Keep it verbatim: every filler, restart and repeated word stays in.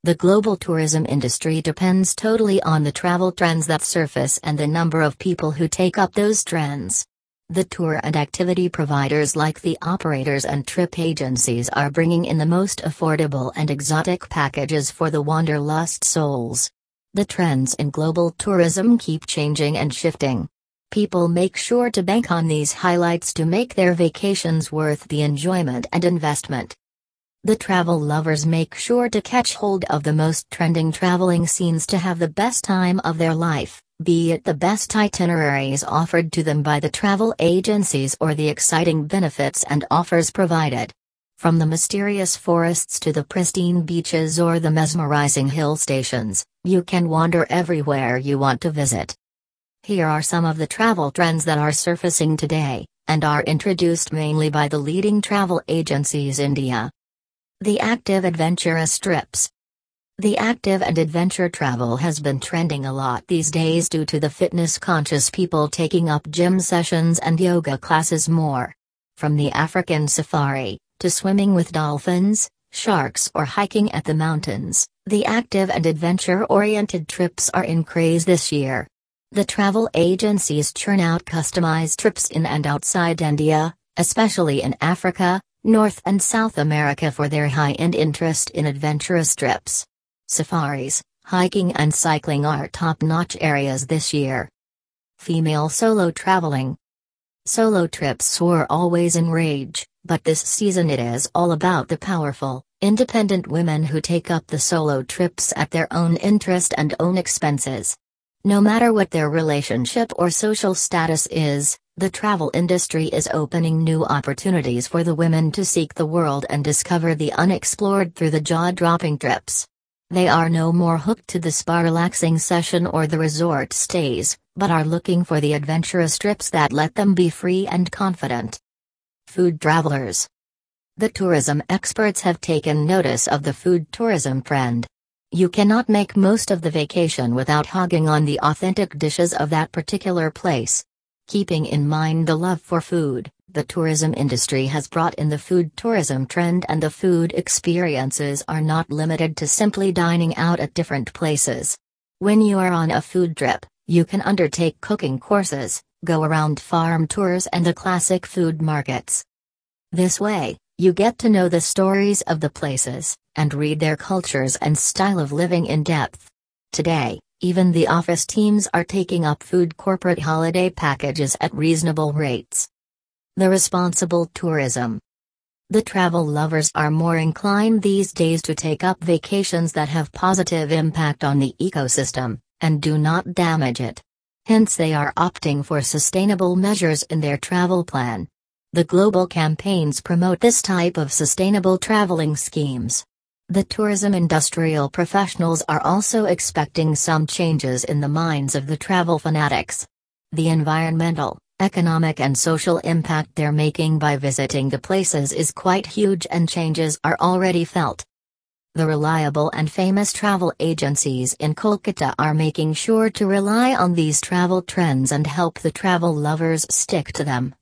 The global tourism industry depends totally on the travel trends that surface and the number of people who take up those trends. The tour and activity providers like the operators and trip agencies are bringing in the most affordable and exotic packages for the wanderlust souls. The trends in global tourism keep changing and shifting. People make sure to bank on these highlights to make their vacations worth the enjoyment and investment. The travel lovers make sure to catch hold of the most trending traveling scenes to have the best time of their life, be it the best itineraries offered to them by the travel agencies or the exciting benefits and offers provided. From the mysterious forests to the pristine beaches or the mesmerizing hill stations, you can wander everywhere you want to visit. Here are some of the travel trends that are surfacing today, and are introduced mainly by the leading travel agencies in India. The active adventurous trips. The active and adventure travel has been trending a lot these days due to the fitness-conscious people taking up gym sessions and yoga classes more. From the African safari, to swimming with dolphins, sharks or hiking at the mountains, the active and adventure-oriented trips are in craze this year. The travel agencies churn out customized trips in and outside India, especially in Africa, North and South America for their high-end interest in adventurous trips. Safaris, hiking and cycling are top-notch areas this year. Female solo traveling. Solo trips were always in rage, but this season it is all about the powerful, independent women who take up the solo trips at their own interest and own expenses. No matter what their relationship or social status is, the travel industry is opening new opportunities for the women to seek the world and discover the unexplored through the jaw-dropping trips. They are no more hooked to the spa-relaxing session or the resort stays, but are looking for the adventurous trips that let them be free and confident. Food travelers. The tourism experts have taken notice of the food tourism trend. You cannot make most of the vacation without hogging on the authentic dishes of that particular place. Keeping in mind the love for food, the tourism industry has brought in the food tourism trend, and the food experiences are not limited to simply dining out at different places. When you are on a food trip, you can undertake cooking courses, go around farm tours and the classic food markets. This way, you get to know the stories of the places, and read their cultures and style of living in depth. Today, even the office teams are taking up food corporate holiday packages at reasonable rates. The responsible tourism. The travel lovers are more inclined these days to take up vacations that have positive impact on the ecosystem, and do not damage it. Hence they are opting for sustainable measures in their travel plan. The global campaigns promote this type of sustainable traveling schemes. The tourism industrial professionals are also expecting some changes in the minds of the travel fanatics. The environmental, economic and social impact they're making by visiting the places is quite huge, and changes are already felt. The reliable and famous travel agencies in Kolkata are making sure to rely on these travel trends and help the travel lovers stick to them.